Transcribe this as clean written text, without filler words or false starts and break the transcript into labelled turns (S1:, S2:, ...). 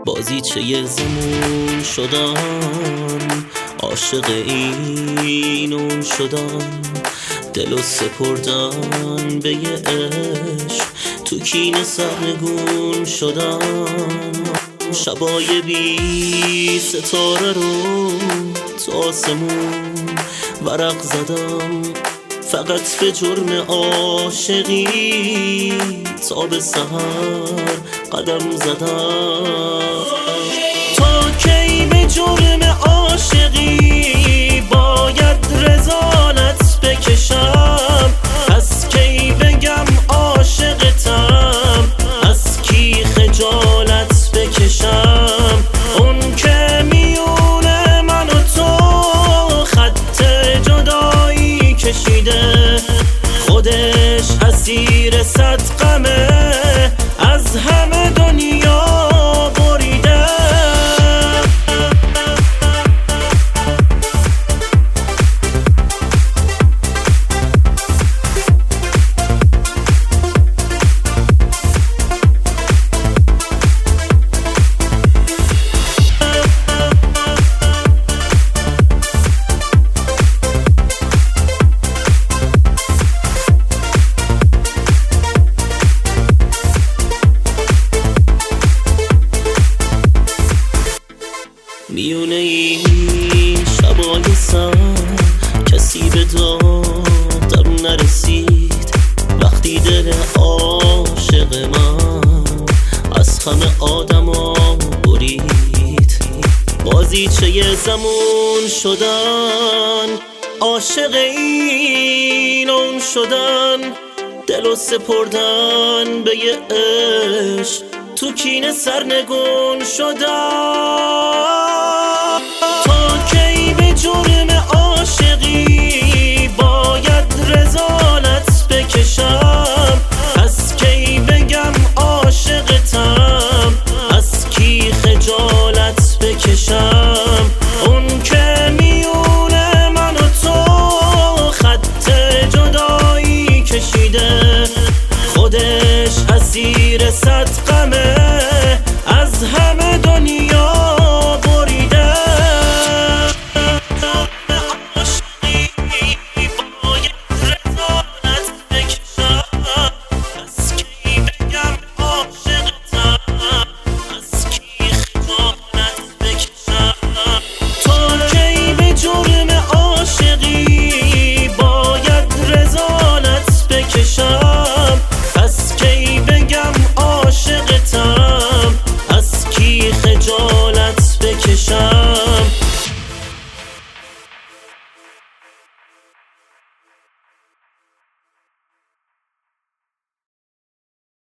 S1: بازیچه زمون شدم، عاشق این اون شدم، دلو سپردم به یه عشق، تو کینه سرنگون شدم. شبای بی ستاره رو تو آسمون ورق زدم، فقط به جرم عاشقی تا به سحر قدم زدم. تا کی به جرم عاشقی باید رذالت بکشم؟ از کی بگم عاشقتم؟ از کی خجالت بکشم؟ اون که میونه من و تو خط جدایی کشیده، خودش اسیر صد غمه، از همه دنیا بریده. میونه این شبای سر کسی به دادم نرسید، وقتی دل عاشق من از همه آدما برید. بازیچه زمون شدن، عاشق این اون شدن، دلو سپردن به یه عشق، تو کینه سرنگون شدم. تا کی به جرم عاشقی باید رذالت بکشم؟ از کی بگم عاشقتم؟ از کی خجالت بکشم؟ اون که میونه من و تو خط جدایی کشیده، خودش اسیر صد